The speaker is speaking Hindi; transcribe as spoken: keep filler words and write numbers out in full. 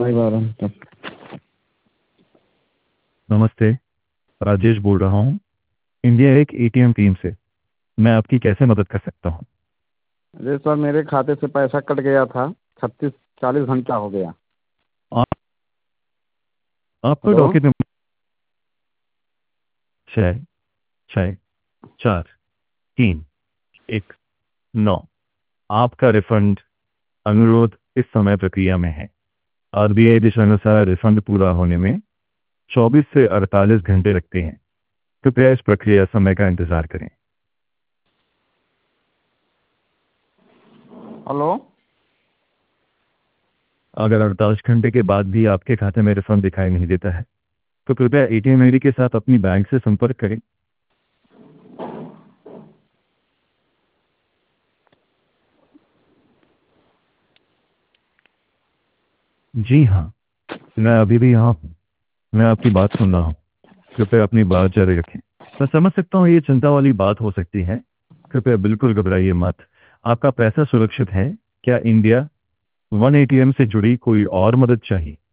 नहीं बारह तब। नमस्ते, राजेश बोल रहा हूँ इंडिया एक एटीएम टीम से। मैं आपकी कैसे मदद कर सकता हूँ? अरे सर, मेरे खाते से पैसा कट गया था। छत्तीस चालीस घंटा हो गया। आप, आपका हेलो। डॉक्यूमेंट छः छः चार तीन एक नौ। आपका रिफंड अनुरोध इस समय प्रक्रिया में है। आरबीआई दिशानुसार रिफंड पूरा होने में चौबीस से अड़तालीस घंटे लगते हैं। कृपया इस प्रक्रिया समय का इंतजार करें। हेलो। अगर अड़तालीस घंटे के बाद भी आपके खाते में रिफंड दिखाई नहीं देता है तो कृपया एटीएम आईडी के साथ अपनी बैंक से संपर्क करें। जी हाँ, मैं अभी भी यहाँ हूँ। मैं आपकी बात सुन रहा हूँ। कृपया अपनी बात जारी रखें। मैं समझ सकता हूँ ये चिंता वाली बात हो सकती है। कृपया बिल्कुल घबराइए मत। आपका पैसा सुरक्षित है। क्या इंडिया वन एटीएम से जुड़ी कोई और मदद चाहिए?